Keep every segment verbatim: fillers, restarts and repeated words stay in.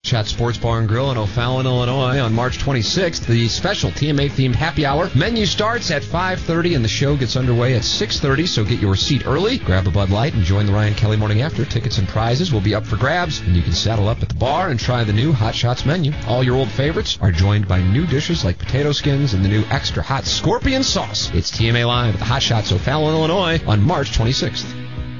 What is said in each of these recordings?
Shot Sports Bar and Grill in O'Fallon, Illinois on March twenty-sixth. The special T M A-themed happy hour. Menu starts at five thirty and the show gets underway at six thirty, so get your seat early. Grab a Bud Light and join the Ryan Kelly Morning After. Tickets and prizes will be up for grabs, and you can saddle up at the bar and try the new Hot Shots menu. All your old favorites are joined by new dishes like potato skins and the new extra hot scorpion sauce. It's T M A Live at the Hot Shots O'Fallon, Illinois on March twenty-sixth.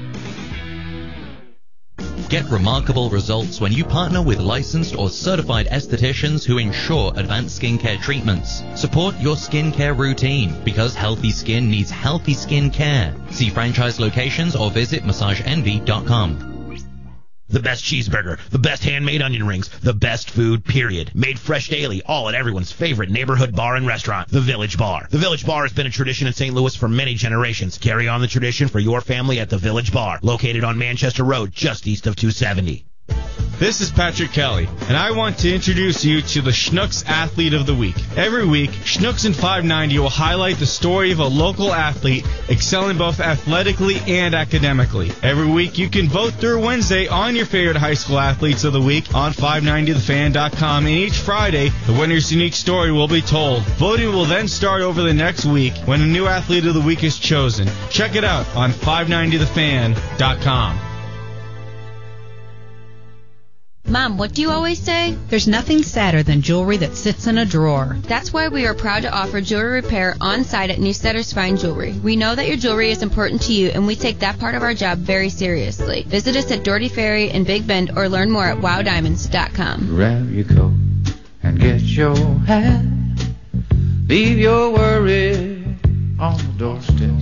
Get remarkable results when you partner with licensed or certified estheticians who ensure advanced skincare treatments. Support your skincare routine, because healthy skin needs healthy skin care. See franchise locations or visit massage envy dot com. The best cheeseburger, the best handmade onion rings, the best food, period. Made fresh daily, all at everyone's favorite neighborhood bar and restaurant, The Village Bar. The Village Bar has been a tradition in Saint Louis for many generations. Carry on the tradition for your family at The Village Bar, located on Manchester Road, just east of two seventy. This is Patrick Kelly, and I want to introduce you to the Schnucks Athlete of the Week. Every week, Schnucks in five ninety will highlight the story of a local athlete excelling both athletically and academically. Every week, you can vote through Wednesday on your favorite high school athletes of the week on five ninety the fan dot com, and each Friday, the winner's unique story will be told. Voting will then start over the next week when a new athlete of the week is chosen. Check it out on five ninety the fan dot com. Mom, what do you always say? There's nothing sadder than jewelry that sits in a drawer. That's why we are proud to offer jewelry repair on site at Newstetter's Fine Jewelry. We know that your jewelry is important to you, and we take that part of our job very seriously. Visit us at Doherty Ferry in Big Bend or learn more at wow diamonds dot com. Grab your coat and get your hat. Leave your worry on the doorstep.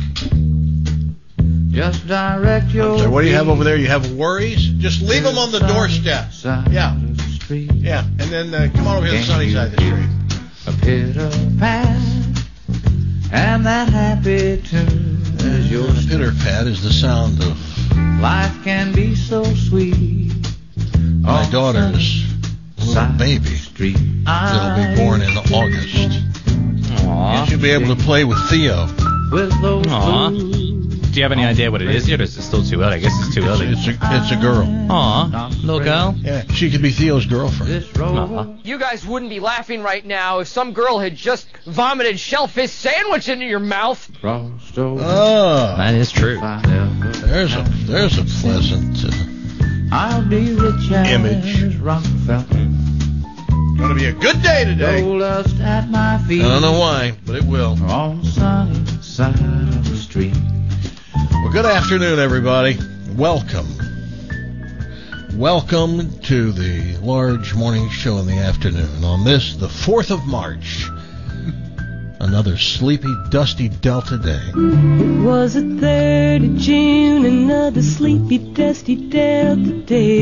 Just direct your. So what do you have over there? You have worries? Just leave them on the doorstep. Yeah. Yeah. And then uh, come on over here to the sunny side of the street. A pitter pat, and that happy tune is your. Pitter pat is the sound of. Life can be so sweet. My daughter's little baby that'll be born in August. Aww. You should be able to play with Theo. Aww. Do you have any idea what it is yet, or is it still too early? I guess it's too early. It's a, it's a girl. Aw, little girl? Yeah, she could be Theo's girlfriend. Uh-huh. You guys wouldn't be laughing right now if some girl had just vomited shellfish sandwich into your mouth. Oh, that is true. There's a there's a pleasant uh, I'll be rich image. Gonna be a good day today. At my feet. I don't know why, but it will. On the sunny side of the street. Well, good afternoon, everybody. Welcome. Welcome to the large morning show in the afternoon on this, the fourth of March. Another sleepy, dusty Delta day. It was the third of June, another sleepy, dusty Delta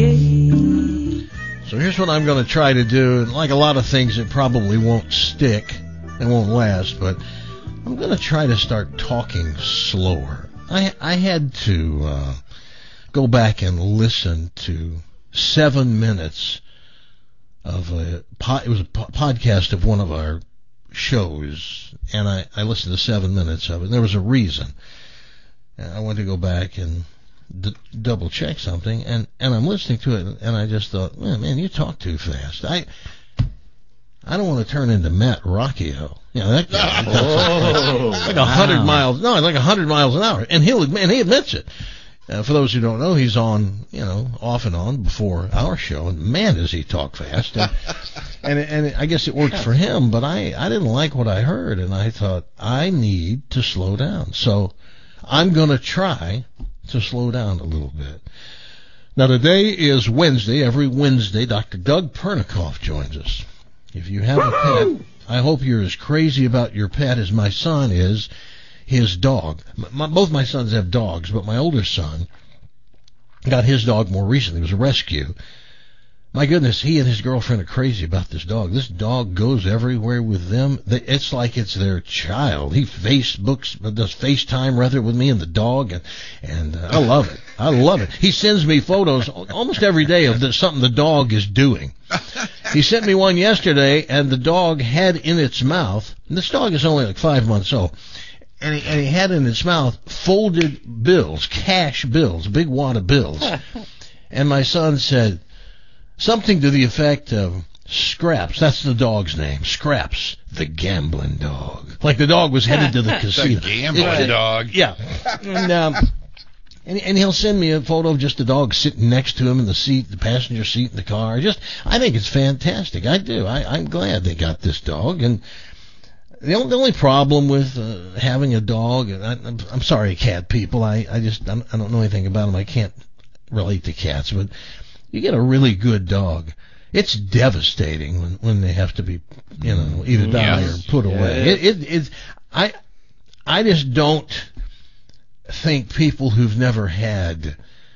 day. So here's what I'm going to try to do. Like a lot of things, it probably won't stick. It won't last, but I'm going to try to start talking slower. I I had to uh, go back and listen to seven minutes of a po- it was a po- podcast of one of our shows, and I, I listened to seven minutes of it. And there was a reason. And I went to go back and d- double check something, and, and I'm listening to it, and I just thought, man, man, you talk too fast. I I don't want to turn into Matt Rocchio. You know, that guy, oh, like a hundred wow. miles. No, like a hundred miles an hour, and he'll admit, and he admits it. Uh, for those who don't know, he's on, you know, off and on before our show, and man, does he talk fast. And and, and I guess it worked for him, but I I didn't like what I heard, and I thought I need to slow down. So I'm going to try to slow down a little bit. Now today is Wednesday. Every Wednesday, Doctor Doug Pernikoff joins us. If you have a pet, I hope you're as crazy about your pet as my son is his dog. My, both my sons have dogs, but my older son got his dog more recently. It was a rescue. My goodness, he and his girlfriend are crazy about this dog. This dog goes everywhere with them. It's like it's their child. He Facebooks, does FaceTime rather with me and the dog, and and uh, I love it. I love it. He sends me photos almost every day of the, something the dog is doing. He sent me one yesterday, and the dog had in its mouth, and this dog is only like five months old, and he, and he had in its mouth folded bills, cash bills, a big wad of bills. And my son said, something to the effect of Scraps. That's the dog's name. Scraps, the gambling dog. Like the dog was headed to the casino. The gambling It- dog. Yeah. And, um, and, and he'll send me a photo of just the dog sitting next to him in the seat, the passenger seat in the car. Just, I think it's fantastic. I do. I, I'm glad they got this dog. And the only, the only problem with uh, having a dog, and I, I'm, I'm sorry, cat people. I, I just I'm, I don't know anything about them. I can't relate to cats, but you get a really good dog. It's devastating when, when they have to be, you know, either die Yes. or put away. Yes. It, it, it's I I just don't think people who've never had,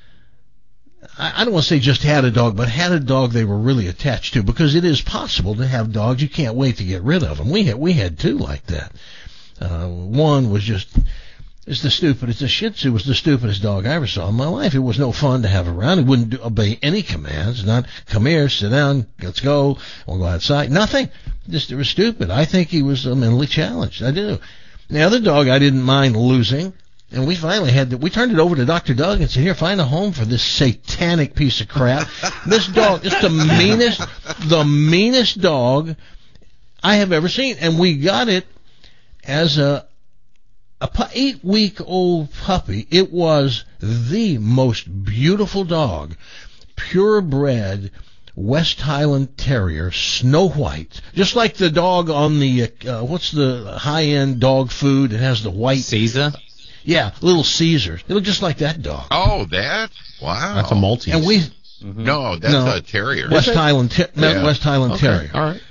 I, I don't want to say just had a dog, but had a dog they were really attached to, because it is possible to have dogs you can't wait to get rid of them. We had we had two like that. Uh, one was just. It's the stupidest. The Shih Tzu was the stupidest dog I ever saw in my life. It was no fun to have around. It wouldn't do, obey any commands. Not come here, sit down, let's go, we'll go outside. Nothing. Just it was stupid. I think he was uh, mentally challenged. I do. The other dog I didn't mind losing, and we finally had to, we turned it over to Doctor Doug and said, here, find a home for this satanic piece of crap. This dog is the meanest, the meanest dog I have ever seen, and we got it as a. A pu- eight-week-old puppy. It was the most beautiful dog, purebred West Highland Terrier, Snow White, just like the dog on the uh, what's the high-end dog food? It has the white Caesar. Yeah, Little Caesars. It looked just like that dog. Oh, that? Wow. That's a Maltese. And we Mm-hmm. No, that's no, a terrier. West Highland, ter- Yeah. West Highland Okay. Terrier. All right.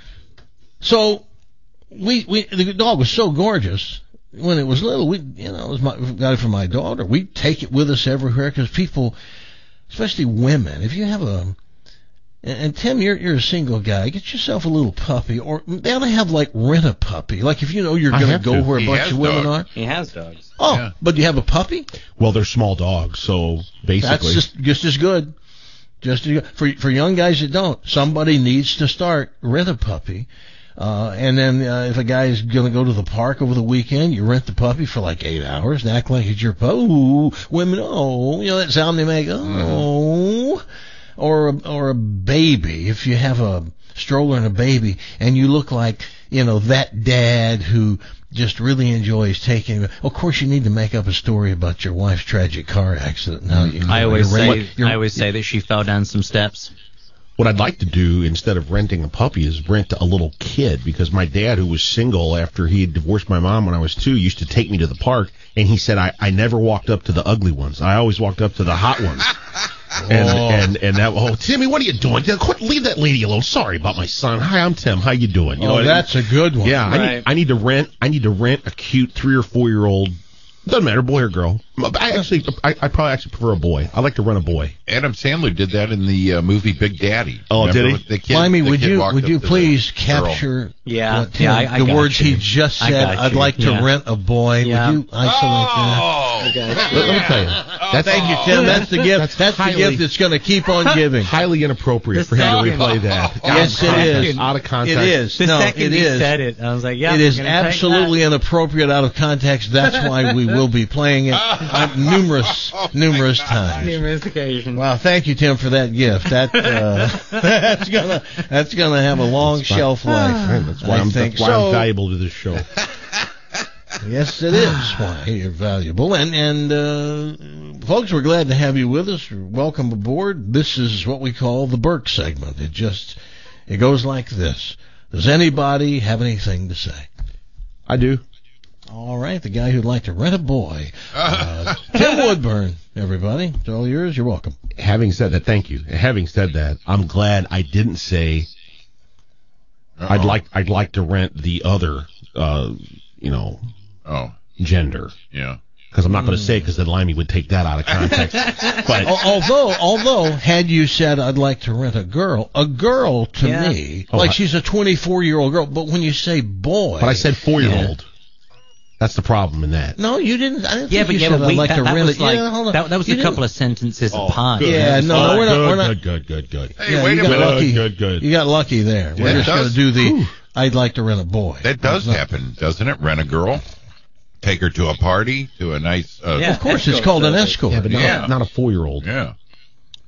So we we the dog was so gorgeous. When it was little, we you know it was my, we got it for my daughter. We'd take it with us everywhere because people, especially women, if you have a and, and Tim, you're you're a single guy, get yourself a little puppy, or they ought to have like rent a puppy. Like if you know you're I going to have go to. where a He bunch has of women dogs. are. He has dogs. Oh, Yeah. but you have a puppy? Well, they're small dogs, so basically. That's just just as good. Just as good. for for young guys that don't. Somebody needs to start rent a puppy. Uh, and then uh, if a guy is going to go to the park over the weekend, you rent the puppy for like eight hours and act like it's your puppy. Oh, women, oh, you know that sound they make, oh. Or a, or a baby, if you have a stroller and a baby, and you look like, you know, that dad who just really enjoys taking. Of course, you need to make up a story about your wife's tragic car accident. Now you know, I always you're say ready- you're- I always say that she fell down some steps. What I'd like to do instead of renting a puppy is rent a little kid, because my dad, who was single after he had divorced my mom when I was two, used to take me to the park, and he said I, I never walked up to the ugly ones. I always walked up to the hot ones. And, Oh. and and that oh Timmy, what are you doing? Quit, leave that lady alone. Sorry about my son. Hi, I'm Tim. How you doing? You Oh, what I mean? that's a good one. Yeah, I Right. need I need to rent I need to rent a cute three or four year old. Doesn't matter, boy or girl. I actually I, I probably actually prefer a boy. I like to rent a boy. Adam Sandler did that in the uh, movie Big Daddy. Oh, did Remember he? The kid, Limey, the would kid you walked would up you to the please girl. capture Yeah, what Tim- yeah, I- I the got words you. he just I said? got I'd you, like to yeah. rent a boy. Yeah. Would you isolate that? Oh, Let, let me tell you, that's Thank you, Tim. That's the gift. That's, That's the highly- gift that's going to keep on giving. highly inappropriate The for him to second- replay that. Yes, Out of it context, is. Out of context. It is. The no, second it he is. said it, I was like, yeah, it we're is gonna take absolutely that. inappropriate out of context. That's why we will be playing it uh, numerous, numerous times. Numerous occasions. Wow, thank you, Tim, for that gift. That uh, that's gonna that's gonna have a long shelf life. Right, that's why, I I'm, think that's why so. I'm valuable to this show. Yes, it is why you're valuable. And and uh, folks, we're glad to have you with us. Welcome aboard. This is what we call the Burke segment. It just it goes like this. Does anybody have anything to say? I do. All right, the guy who'd like to rent a boy, uh, Tim Woodburn. Everybody, it's all yours. You're welcome. Having said that, thank you. Having said that, I'm glad I didn't say Uh-oh. I'd like I'd like to rent the other, uh, you know, Oh, gender. yeah. Because I'm not going to say, because then Limey would take that out of context. But Al- Although, although, had you said I'd like to rent a girl, a girl to Yeah. me, Oh, like I- she's a twenty-four-year-old girl. But when you say boy, but I said four year old. That's the problem in that. no, you didn't. I didn't Yeah, think but you yeah, said but I'd wait, like that, to that rent was it. like Yeah, hold on. that, that was You a couple didn't- of sentences Oh, apart. good. Yeah, That's no, fine. we're not- Good, we're not- Good, good, good, good. Hey, Yeah, wait you a got minute. lucky. Good, good. You got lucky there. We're That just going does- to do the. Whew. I'd like to rent a boy. That does Not- happen, doesn't it? Rent a girl, take her to a party, to a nice. Uh, Yeah. Of course, it's Escort called an service. escort. Yeah, but not, Yeah. not a four year old. Yeah.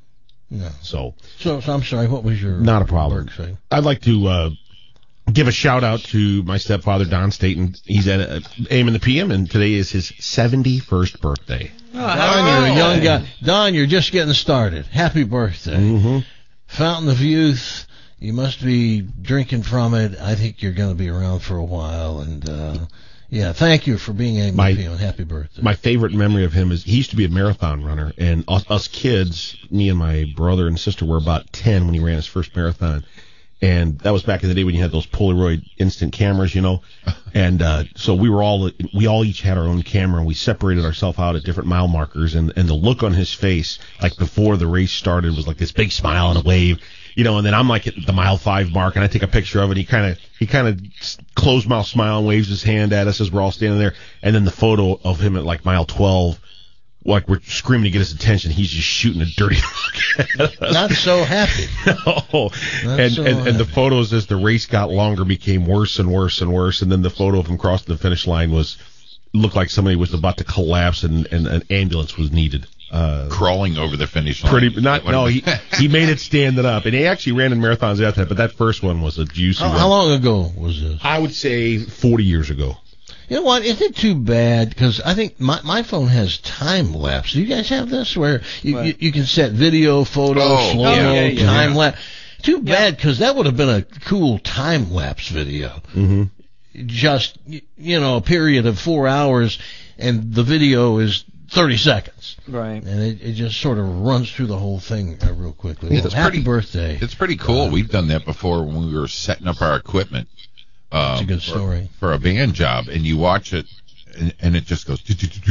No. So, so, so I'm sorry. What was your not a problem? Say? I'd like to uh, give a shout out to my stepfather Don Staten. He's at uh, A M and the P M, and today is his seventy-first birthday. Oh, Don, you're a young guy. Don, you're just getting started. Happy birthday. Mm-hmm. Fountain of youth. You must be drinking from it. I think you're going to be around for a while. And, uh, yeah, thank you for being a my, and happy birthday. My favorite memory of him is he used to be a marathon runner. And us, us kids, me and my brother and sister were about ten when he ran his first marathon. And that was back in the day when you had those Polaroid instant cameras, you know. And uh, so we were all, we all each had our own camera, and we separated ourselves out at different mile markers. And, and the look on his face, like before the race started, was like this big smile and a wave, you know. And then I'm like at the mile five mark, and I take a picture of it. He kind of, he kind of closed mouth smile and waves his hand at us as we're all standing there. And then the photo of him at like mile twelve. Like we're screaming to get his attention, he's just shooting a dirty look at us. Not so happy. No. Not and, so and, happy. and the photos as the race got longer became worse and worse and worse. And then the photo of him crossing the finish line was looked like somebody was about to collapse and, and an ambulance was needed. Uh, Crawling over the finish line. Pretty not. No, he he made it standing up, and he actually ran in marathons after that. But that first one was a juicy How, one. how long ago was this? I would say forty years ago. You know what? Isn't it too bad? Because I think my my phone has time lapse. Do you guys have this where you you, you can set video, photo, Oh, slow mo, yeah, yeah, time yeah. lapse? Too bad, because that would have been a cool time lapse video. Mm-hmm. Just y- you know, a period of four hours, and the video is thirty seconds. Right. And it, it just sort of runs through the whole thing uh, real quickly. Yeah, Well, it's happy pretty- birthday. It's pretty cool. We've done that before when we were setting up our equipment. Um, That's a good story. For, for a band job, and you watch it, and, and it just goes.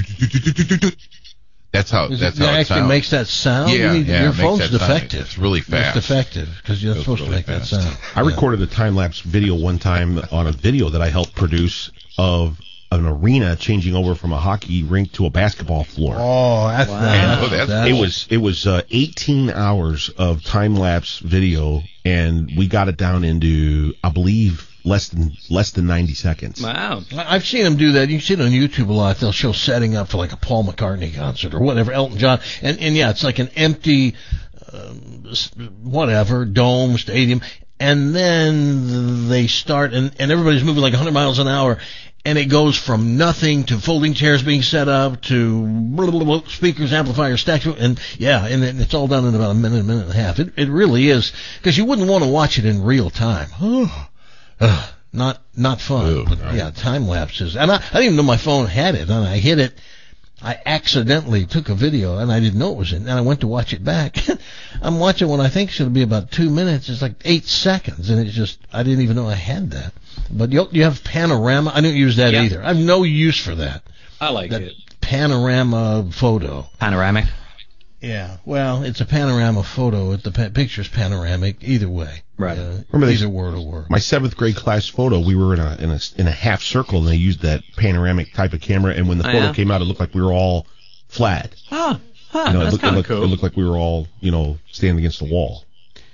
That's how. Is That's it, how it it actually sounds. makes that sound? Yeah, You need- yeah, your it makes phone's that sound. defective. It's really fast. It's defective because you're Goes supposed really to make fast. that sound. I recorded a time-lapse video one time on a video that I helped produce of an arena changing over from a hockey rink to a basketball floor. Oh, that's Wow. nice. Oh, that's That's- It was it was uh, eighteen hours of time-lapse video, and we got it down into, I believe, less than less than ninety seconds. Wow. I- I've seen them do that. You see it on YouTube a lot. They'll show setting up for like a Paul McCartney concert or whatever, Elton John, and and yeah, it's like an empty, um, s- whatever dome stadium, and then they start and and everybody's moving like one hundred miles an hour. And it goes from nothing to folding chairs being set up to blah, blah, blah, speakers, amplifiers, stacks, and yeah, and it- it's all done in about a minute, minute and a half. It it really is, because you wouldn't want to watch it in real time. Ugh, not not fun. Ooh, but right. yeah, time lapses. And I, I didn't even know my phone had it, and I hit it. I accidentally took a video, and I didn't know it was in. And I went to watch it back. I'm watching what I think should be about two minutes. It's like eight seconds, and it's just I didn't even know I had that. But you you have panorama. I didn't use that Yeah. either. I have no use for that. I like That it. panorama photo. Panoramic. Yeah. Well, it's a panorama photo. It, the pa- picture's panoramic. Either way. Right. Uh, Remember they- either word will work. My seventh grade class photo, we were in a in a in a half circle, and they used that panoramic type of camera. And when the Oh, photo yeah? came out, it looked like we were all flat. Huh. Huh. You know, it That's looked, it, kind of looked, cool. it looked like we were all, you know, standing against the wall.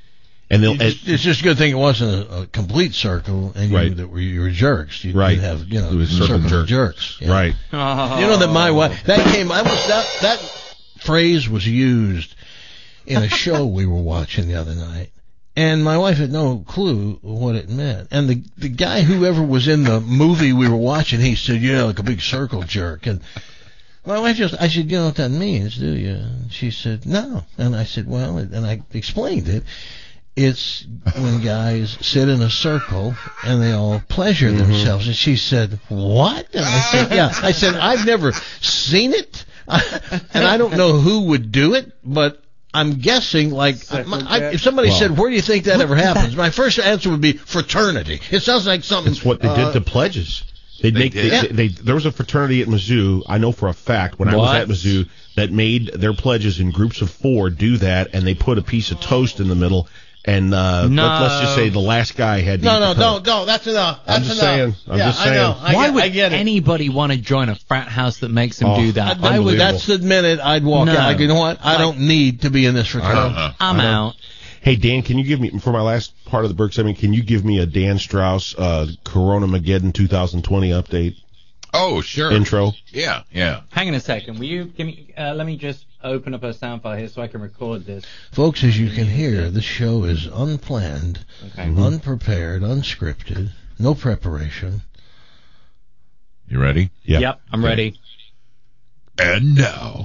And they'll, It's, it's just a good thing it wasn't a, a complete circle, and you, Right. that were, you were jerks. You, Right. You'd have, you know, It was circle circle of jerk. jerks. Yeah. right. Oh. You know that my wife that came. I was that that phrase was used in a show we were watching the other night, and my wife had no clue what it meant. And the the guy, whoever was in the movie we were watching, he said, "Yeah, like a big circle jerk." And my wife just, I said, "You know what that means, do you?" And she said, "No." And I said, "Well," and I explained it. It's when guys sit in a circle and they all pleasure themselves. And she said, "What?" And I said, "Yeah." I said, "I've never seen it, and I don't know who would do it, but I'm guessing, like, I, I, if somebody Well, said, where do you think that ever happens? My first answer would be fraternity. It sounds like something. That's what they uh, did to pledges. They'd They make did? they, Yeah. they, there was a fraternity at Mizzou, I know for a fact, when I was What? at Mizzou, that made their pledges in groups of four do that, and they put a piece of toast in the middle, and uh, No. let, let's just say the last guy had to No, eat no, the no, toast. no. That's enough. That's I'm just enough. saying. I'm yeah, just I know. saying. I Why get, would I get it. anybody want to join a frat house that makes them Oh, do that? I, I would. Unbelievable. That's the minute I'd walk No. out. Like, you know what? I don't need to be in this fraternity. Uh-huh. I'm out. Hey, Dan, can you give me, for my last part of the Burke segment, can you give me a Dan Strauss uh, Corona Mageddon twenty twenty update? Oh, sure. Intro. Yeah, yeah. Hang on a second. Will you give me? Uh, let me just open up a sound file here so I can record this. Folks, as you can hear, the show is unplanned, Okay. mm-hmm. unprepared, unscripted, no preparation. You ready? Yep. Yep, I'm ready. And now,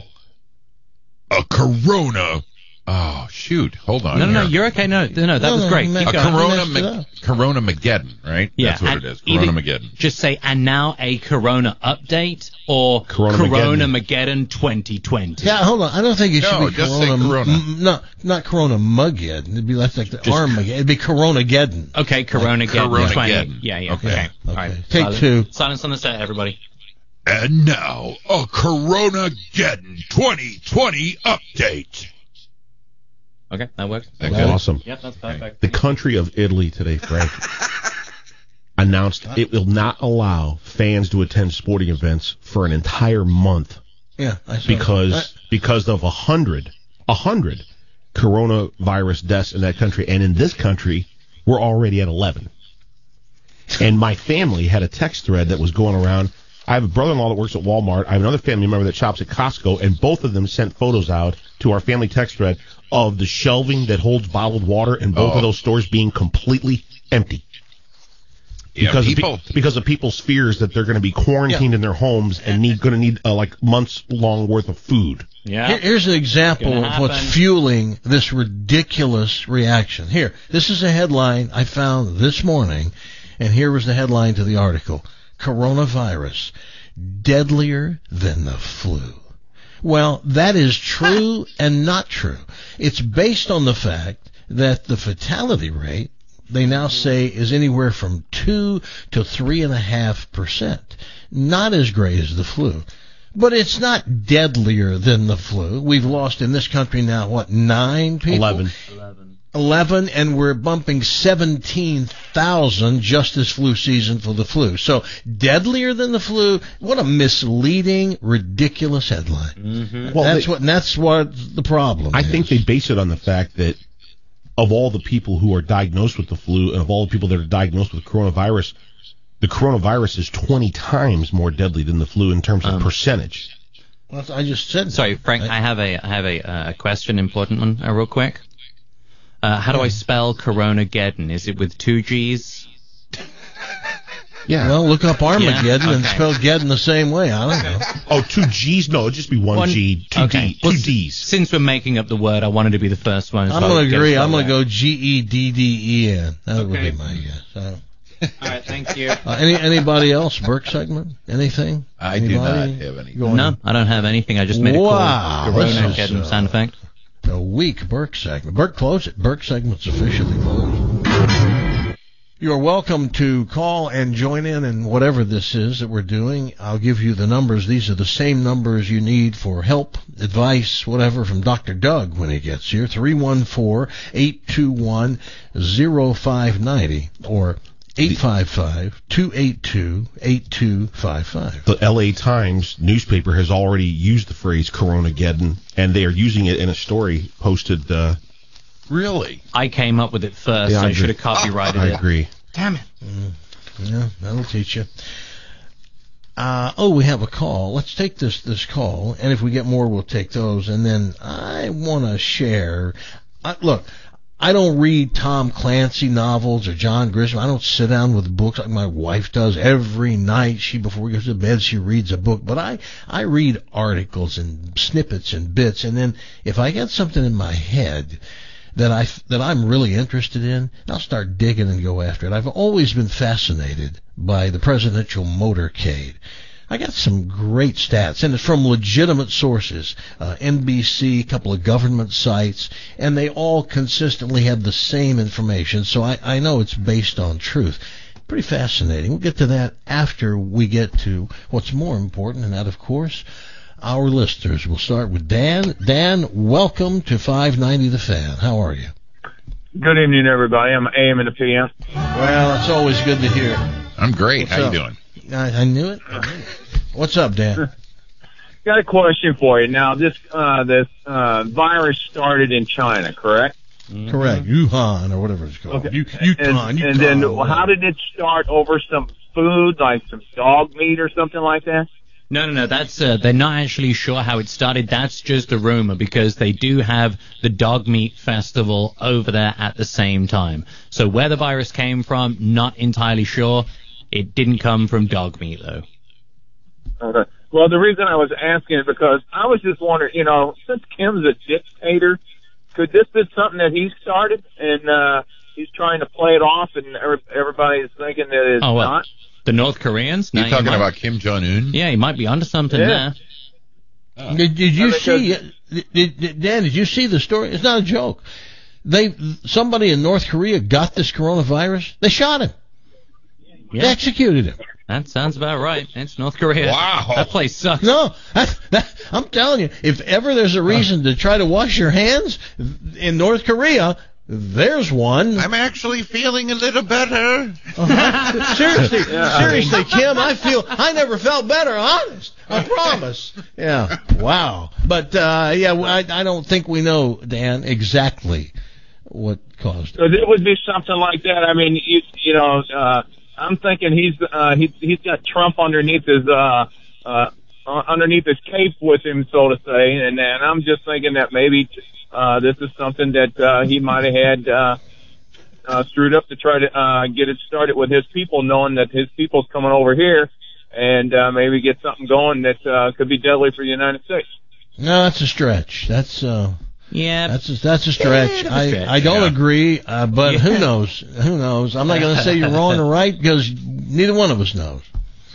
a Corona. Oh, shoot. Hold on. No, no, no. here. You're okay. No, no, no that No, was no, great. you Keep A going. Corona, messed it Ma- up. Corona Mageddon, right? Yeah, That's what and it is. either Corona Mageddon. Just say, and now a Corona update or Corona Corona Mageddon twenty twenty. Yeah, hold on. I don't think it should No, be just Corona. say Corona. M- no, not Corona Mugeddon. It'd be less like the Armageddon. It'd be Corona-geddon. Okay, Corona Mageddon Corona twenty. Mageddon. Yeah, yeah. Okay. Okay. All Okay. right. Take Silence. two. Silence on the set, everybody. And now, a Corona Mageddon twenty twenty update. Okay, that works. That That's good? awesome. Yep, that's perfect. The country of Italy today, Frank, announced it will not allow fans to attend sporting events for an entire month Yeah, I saw because that. because of a hundred a hundred coronavirus deaths in that country, and in this country we're already at eleven. And my family had a text thread that was going around. I have a brother-in-law that works at Walmart. I have another family member that shops at Costco, and both of them sent photos out to our family text thread of the shelving that holds bottled water in both Oh. of those stores being completely empty. Yeah, Because people. of, pe- because of people's fears that they're going to be quarantined in their homes and need going to need uh, like months long worth of food. Yeah. Here- Here's an example Gonna of what's happen. fueling this ridiculous reaction. Here, this is a headline I found this morning, and here was the headline to the article. Coronavirus, deadlier than the flu. Well, that is true and not true. It's based on the fact that the fatality rate, they now say, is anywhere from two to three and a half percent. Not as great as the flu. But it's not deadlier than the flu. We've lost in this country now, what, nine people? Eleven. eleven, and we're bumping seventeen thousand just this flu season for the flu. So deadlier than the flu, what a misleading, ridiculous headline. Mm-hmm. Well, that's they- what that's what the problem I is. think they base it on the fact that of all the people who are diagnosed with the flu and of all the people that are diagnosed with coronavirus, the coronavirus is twenty times more deadly than the flu in terms of Um, percentage. Well, I just said. Sorry, Frank. I have a I have a uh, question, important one, uh, real quick. Uh, how do I spell Corona-geddon? Is it with two G's? Yeah. Well, look up Armageddon Yeah, and okay. spell Geddon the same way. I don't know. Oh, two G's? No, it'd just be one, One- G, two okay. D, two Well, s- D's. Since we're making up the word, I wanted to be the first one. I'm so going to get agree. it I'm going to spelled go G E D D E N. That would Okay. be my guess. I don't- out. All right, thank you. Uh, any anybody else? Burke segment? Anything? I do not Anybody? have any. Go on. No, I don't have anything. I just made a Wow, cool this is, Corona-geddon uh, sound effect. A weak Burke segment. Burke, close it. Burke segment's officially closed. You're welcome to call and join in in whatever this is that we're doing. I'll give you the numbers. These are the same numbers you need for help, advice, whatever from Doctor Doug when he gets here. three one four, eight two one, zero five nine zero or eight five five, two eight two, eight two five five. The L A Times newspaper has already used the phrase Corona-geddon, and they are using it in a story posted. Uh, Really? I came up with it first. Yeah, I I should agree. have copyrighted I it. agree. Damn it. Mm, yeah, that'll teach you. Uh, oh, we have a call. Let's take this this call, and if we get more, we'll take those. And then I want to share. I, look, I don't read Tom Clancy novels or John Grisham. I don't sit down with books like my wife does every night. She before she goes to bed, she reads a book. But I I read articles and snippets and bits, and then if I get something in my head that I that I'm really interested in, I'll start digging and go after it. I've always been fascinated by the presidential motorcade. I got some great stats, and it's from legitimate sources, uh, N B C, a couple of government sites, and they all consistently have the same information, so I, I know it's based on truth. Pretty fascinating. We'll get to that after we get to what's more important, and that, of course, our listeners. We'll start with Dan. Dan, welcome to five ninety The Fan. How are you? Good evening, everybody. I'm A M and the P M. Well, it's always good to hear. I'm great. What's How up? you doing? I, I knew it. I knew it. What's up, Dan? Got a question for you. Now, this uh, this uh, virus started in China, correct? Correct. Wuhan or whatever it's called. Okay. You, Yukon, and, Yukon, and then whatever. how did it start over some food, like some dog meat or something like that? No, no, no. That's uh, they're not actually sure how it started. That's just a rumor because they do have the Dog Meat Festival over there at the same time. So where the virus came from, not entirely sure. It didn't come from dog meat, though. Okay. Well, the reason I was asking is because I was just wondering, you know, since Kim's a dictator, could this be something that he started and uh, he's trying to play it off and every, everybody's thinking that it's oh, well, not? The North Koreans? You're Now, talking might, about Kim Jong-un? Yeah, he might be onto something Yeah. there. Oh. Did, did you I mean, see, did, did, Dan, did you see the story? It's not a joke. They Somebody in North Korea got this coronavirus. They shot him. Yeah. They executed him. That sounds about right. It's North Korea. Wow. That place sucks. No, that, that, I'm telling you, if ever there's a reason to try to wash your hands in North Korea, there's one. I'm actually feeling a little better. Uh-huh. Seriously, seriously, Kim, I feel I never felt better. Honest, I promise. Yeah, wow. But uh, yeah, I, I don't think we know, Dan, exactly what caused it. So it would be something like that. I mean, you, you know, uh, I'm thinking he's uh, he, he's got Trump underneath his uh, uh, underneath his cape with him, so to say, and, and I'm just thinking that maybe. Uh, this is something that uh, he might have had uh, uh, screwed up to try to uh, get it started with his people, knowing that his people's coming over here and uh, maybe get something going that uh, could be deadly for the United States. No, that's a stretch. That's uh, yeah, that's a, that's a stretch. Yeah, a stretch. I I don't Yeah. agree, uh, but Yeah. who knows? Who knows? I'm not going to say you're wrong or right because neither one of us knows.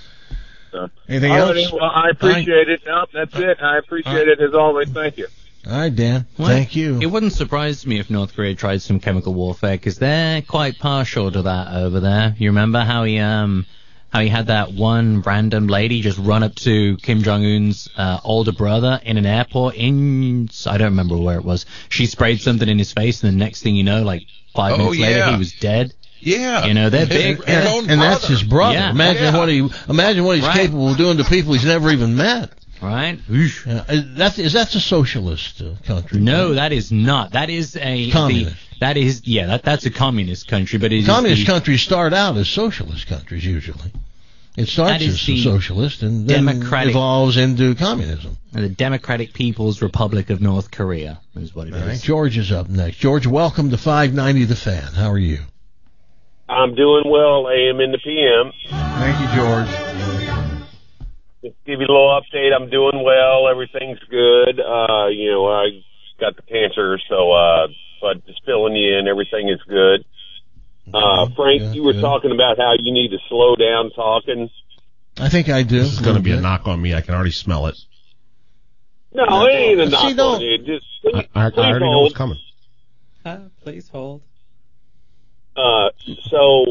So, Anything all else? right, well, I appreciate it. No, that's it. I appreciate it as always. Thank you. All right, Dan. Well, Thank you. It wouldn't surprise me if North Korea tried some chemical warfare because they're quite partial to that over there. You remember how he um how he had that one random lady just run up to Kim Jong Un's uh, older brother in an airport in I don't remember where it was. She sprayed something in his face, and the next thing you know, like five Oh, minutes later, yeah. he was dead. Yeah. You know, they're big. His, his own and that's brother. his brother. Yeah. Imagine Yeah. what he imagine what he's Right. capable of doing to people he's never even met. Right? Yeah, is that is that's a socialist uh, country? No, that is not. That is a Communist. The, that is yeah. That that's a communist country, but it is Communist the, countries start out as socialist countries usually. It starts That is as the socialist and then democratic- evolves into communism. the Democratic People's Republic of North Korea is what it is. All right, George is up next. George, welcome to five ninety The Fan. How are you? I'm doing well, A M and the P M. Thank you, George. Just to give you a little update. I'm doing well. Everything's good. Uh, you know, I got the cancer, so, uh, but just filling you in, everything is good. Uh, Frank, Yeah, you were good. talking about how you need to slow down talking. I think I do. This is going to be a knock on me. I can already smell it. No, it ain't a See, knock don't- on you. Just I, please, I, I please already know hold. what's coming. Uh, please hold. Uh, so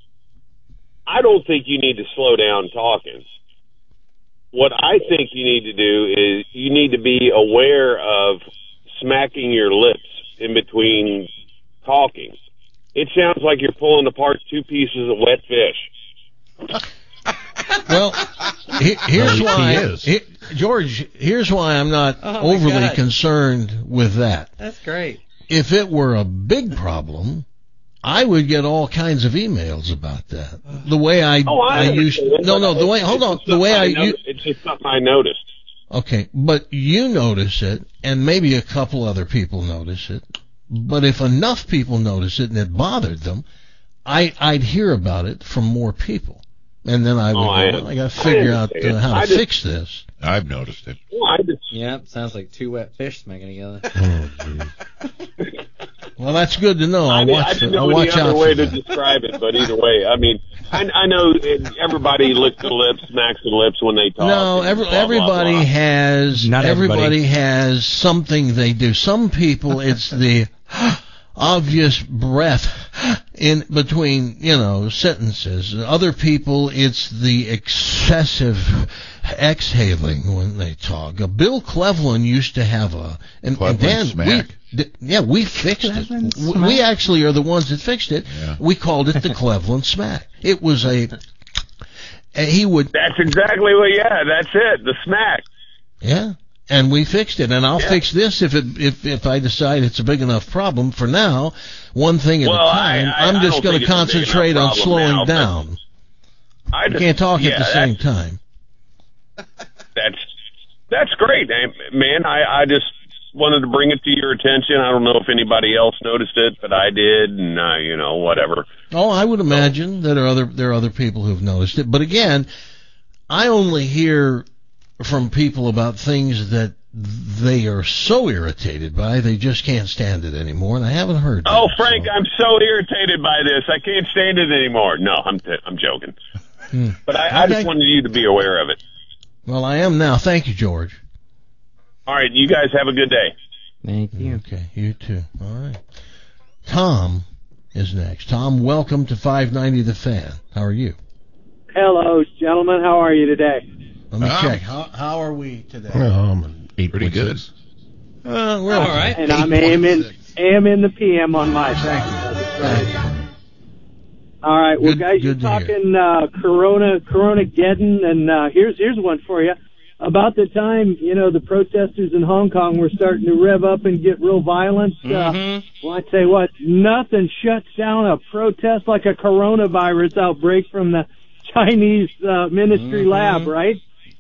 I don't think you need to slow down talking. What I think you need to do is you need to be aware of smacking your lips in between talking. It sounds like you're pulling apart two pieces of wet fish. Well, he, here's He why, is. he- George. Here's why I'm not Oh, my overly God. concerned with that. That's great. If it were a big problem, I would get all kinds of emails about that. The way I, Oh, I, used understand, no, but no, the way it's hold on, just the way something I I u- no- it's just something I noticed. okay, but you notice it, and maybe a couple other people notice it. But if enough people notice it and it bothered them, I I'd hear about it from more people, and then I would Oh, I go, well, I got to I figure out understand. uh, how to I just- fix this. I've noticed it. Well, I just, Yeah, sounds like two wet fish smacking together. Oh, geez. Well, that's good to know. I, I'll didn't- I watch. didn't For, I'll know watch any out other for way to that. describe it, but either way, I mean, I, I know everybody licks the lips, smacks the lips when they talk. No, and every, blah, blah, everybody blah. has Not everybody. everybody. has something they do. Some people it's the obvious breath in between, you know, sentences. Other people it's the excessive exhaling when they talk. Uh, Bill Cleveland used to have a and, and Cleveland Dan, smack. we d- yeah, we fixed it. Cleveland We, smack. we actually are the ones that fixed it. Yeah. We called it the Cleveland smack. It was a and he would That's exactly what. Yeah, that's it. The smack. yeah, and we fixed it, and I'll Yeah. fix this if it if if I decide it's a big enough problem. For now, one thing at Well, a I- time. I- I'm I just don't going to think it's a big enough concentrate on problem slowing now, but- down. I You just, can't talk yeah, at the that- same time. That's that's great, man. I, I just wanted to bring it to your attention. I don't know if anybody else noticed it, but I did, and uh, you know, whatever. Oh, I would imagine that there are other there are other people who've noticed it. But again, I only hear from people about things that they are so irritated by they just can't stand it anymore, and I haven't heard that. Oh, Frank, I'm so irritated by this. I can't stand it anymore. No, I'm t- I'm joking. Hmm. But I, I Okay. just wanted you to be aware of it. Well, I am now. Thank you, George. All right, you guys have a good day. Thank you. Okay, you too. All right. Tom is next. Tom, welcome to five ninety The Fan. How are you? Hello, gentlemen. How are you today? Let me Um, check. How, how are we today? Um, eight Pretty good. Uh, we're All okay. right. And I'm A M in A M in the P M on my. Thank you. All right. Well, Good- guys, you're good to hear. talking uh, Corona, Corona Geddon, and uh, here's here's one for you. About the time, you know, the protesters in Hong Kong were starting to rev up and get real violent. Uh, well, I'd say what? Nothing shuts down a protest like a coronavirus outbreak from the Chinese uh, ministry lab, right?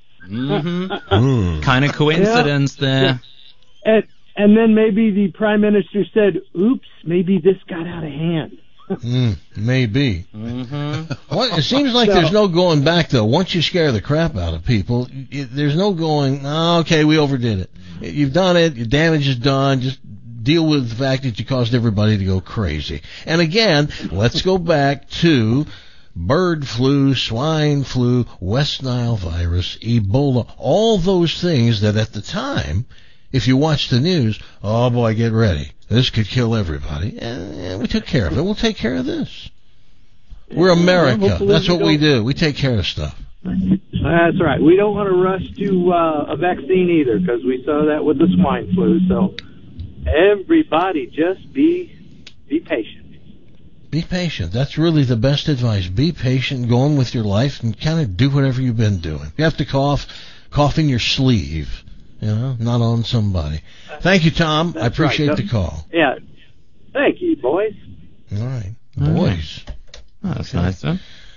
Mm-hmm. Kind of coincidence there. And, and then maybe the prime minister said, oops, maybe this got out of hand. Mm, maybe. Mm-hmm. Well, it seems like So- there's no going back, though. Once you scare the crap out of people, it, there's no going, oh, okay, we overdid it. You've done it. Your damage is done. Just deal with the fact that you caused everybody to go crazy. And again, let's go back to bird flu, swine flu, West Nile virus, Ebola, all those things that at the time, if you watch the news, oh boy, get ready. This could kill everybody. And, and we took care of it. We'll take care of this. We're America. hopefully That's we what we don't- do. We take care of stuff. That's right. We don't want to rush to uh, a vaccine either, because we saw that with the swine flu. So everybody just be be patient. Be patient. That's really the best advice. Be patient, go on with your life, and kind of do whatever you've been doing. If you have to cough, cough in your sleeve, you know, not on somebody. Thank you, Tom. I That's right. appreciate the call. Yeah. Thank you, boys. All right. All right. Boys. Oh, that's Okay. nice, huh?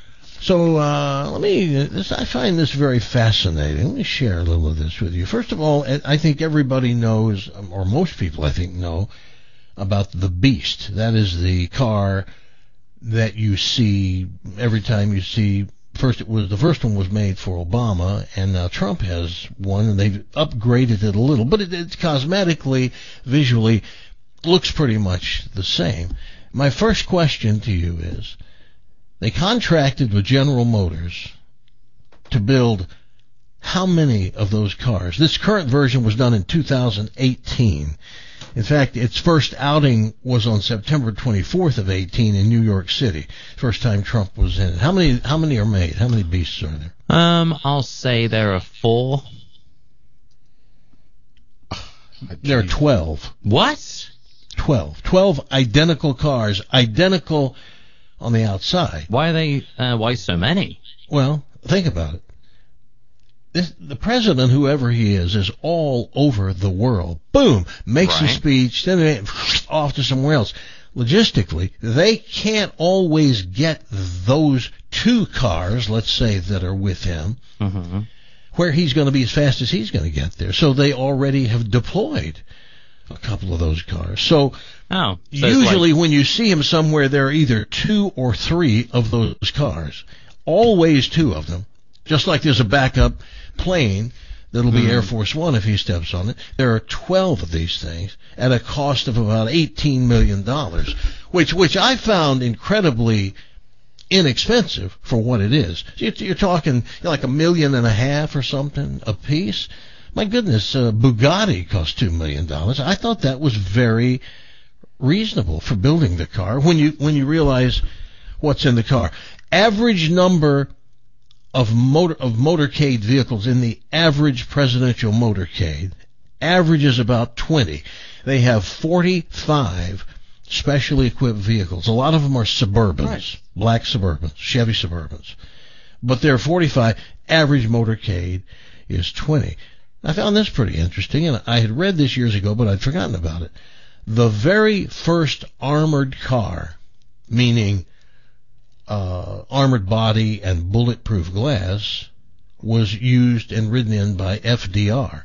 So uh, let me. uh, This, I find this very fascinating. Let me share a little of this with you. First of all, I I think everybody knows, um, or most people, I think, know about the Beast. That is the car that you see every time you see. First, it was the first one was made for Obama, and now Trump has one, and they've upgraded it a little, but it, it cosmetically, visually, looks pretty much the same. My first question to you is: they contracted with General Motors to build how many of those cars? This current version was done in two thousand eighteen. In fact, its first outing was on September twenty-fourth of eighteen in New York City. First time Trump was in it. How many? How many are made? How many Beasts are there? Um, I'll say there are four. There are twelve. What? Twelve. Twelve identical cars, identical on the outside. Why are they? Uh, why so many? Well, think about it. This, the president, whoever he is, is all over the world. Boom, makes a Right. speech, then they- off to somewhere else. Logistically, they can't always get those two cars, let's say, that are with him, Mm-hmm. where he's going to be as fast as he's going to get there. So they already have deployed a couple of those cars. So Oh, so it's usually like- when you see him somewhere, there are either two or three of those cars. Always two of them. Just like there's a backup plane that'll be Hmm. Air Force One if he steps on it. There are twelve of these things at a cost of about eighteen million dollars, which which I found incredibly inexpensive for what it is. You're, you're talking like a million and a half or something a piece. My goodness, uh, Bugatti cost two million dollars. I thought that was very reasonable for building the car when you when you realize what's in the car. Average number of motor of motorcade vehicles in the average presidential motorcade averages about twenty. They have forty-five specially equipped vehicles. A lot of them are Suburbans, Right. black Suburbans, Chevy Suburbans. But there are forty-five. Average motorcade is twenty. I found this pretty interesting, and I had read this years ago, but I'd forgotten about it. The very first armored car, meaning uh, armored body and bulletproof glass was used and ridden in by F D R.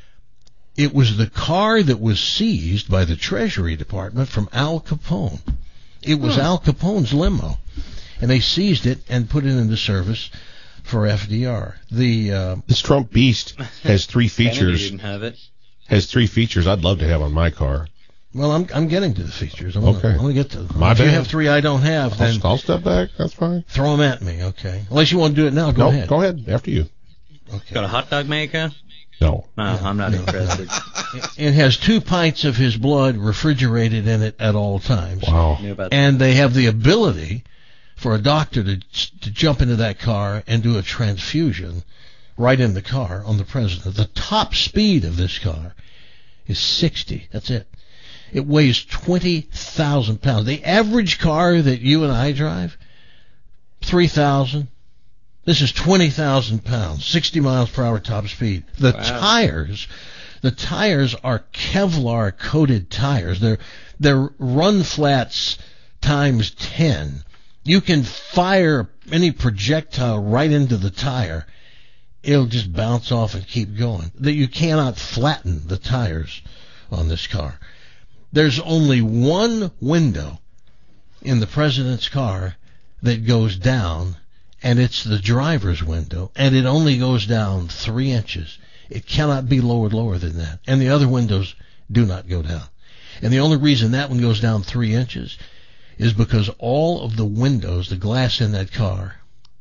It was the car that was seized by the Treasury Department from Al Capone. It was hmm. Al Capone's limo, and they seized it and put it into service for F D R. The uh, this Trump Beast has three features. Kennedy didn't have it. Has three features I'd love to have on my car. Well, I'm I'm getting to the features. I'm okay. Gonna, I'm going to get to them. My if bad. you have three I don't have, then I'll, I'll step back. That's fine. Throw them at me, okay? Unless you want to do it now, go no, ahead. Go ahead. After you. Okay. Got a hot dog maker? No. No, I'm not no. interested. It has two pints of his blood refrigerated in it at all times. Wow. And they have the ability for a doctor to to jump into that car and do a transfusion right in the car on the president. The top speed of this car is sixty. That's it. It weighs twenty thousand pounds. The average car that you and I drive, three thousand. This is twenty thousand pounds, sixty miles per hour top speed. The wow. tires, the tires are Kevlar coated tires. They're they're run flats times ten. You can fire any projectile right into the tire. It'll just bounce off and keep going. That you cannot flatten the tires on this car. There's only one window in the president's car that goes down, and it's the driver's window, and it only goes down three inches. It cannot be lowered lower than that. And the other windows do not go down. And the only reason that one goes down three inches is because all of the windows, the glass in that car,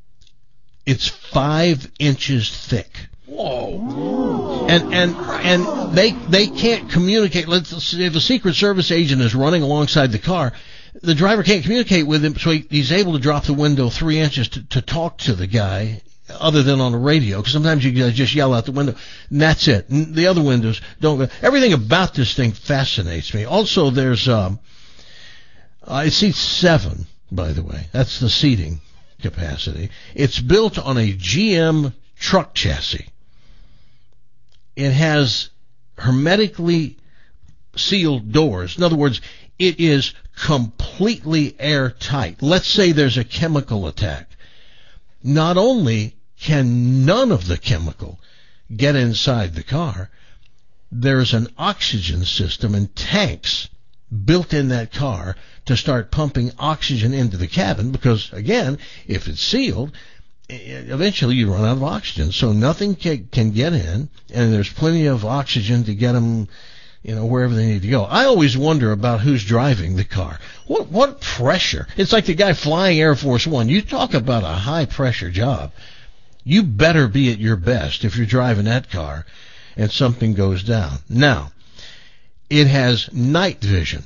it's five inches thick. Whoa! And and and they they can't communicate. Let's see, if a Secret Service agent is running alongside the car, the driver can't communicate with him, so he, he's able to drop the window three inches to, to talk to the guy, other than on the radio, because sometimes you guys just yell out the window, and that's it. And the other windows don't go. Everything about this thing fascinates me. Also, there's um, uh, it seats seven, by the way. That's the seating capacity. It's built on a G M truck chassis. It has hermetically sealed doors. In other words, it is completely airtight. Let's say there's a chemical attack. Not only can none of the chemical get inside the car, there's an oxygen system and tanks built in that car to start pumping oxygen into the cabin, because, again, if it's sealed, eventually you run out of oxygen. So nothing can, can get in, and there's plenty of oxygen to get them, you know, wherever they need to go. I always wonder about who's driving the car. What what pressure? It's like the guy flying Air Force One. You talk about a high-pressure job. You better be at your best if you're driving that car and something goes down. Now, it has night vision.